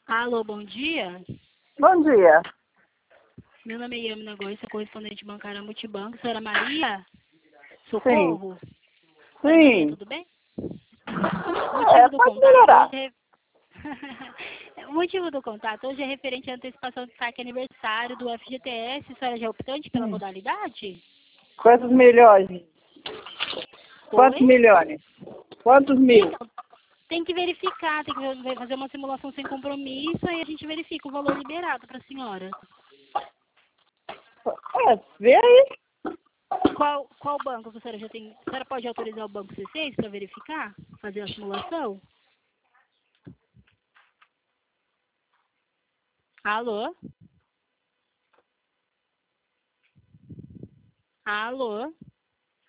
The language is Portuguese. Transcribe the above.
Alô, bom dia. Bom dia. Meu nome é Yamina Góes, sou correspondente bancária Multibanco. Senhora Maria? Sim. Socorro? Senhora Maria, Sim. tudo bem? O motivo do Pode contato melhorar. hoje é... O motivo do contato hoje é referente à antecipação do saque aniversário do FGTS. A senhora já é optante pela modalidade? Quantos milhões? Quantos Oi? milhões? Quantos mil? Então, tem que verificar, tem que fazer uma simulação sem compromisso e a gente verifica o valor liberado para a senhora. Vê aí. Qual banco que a senhora já tem? A senhora pode autorizar o banco C6 para verificar? Fazer a simulação? Alô? Alô?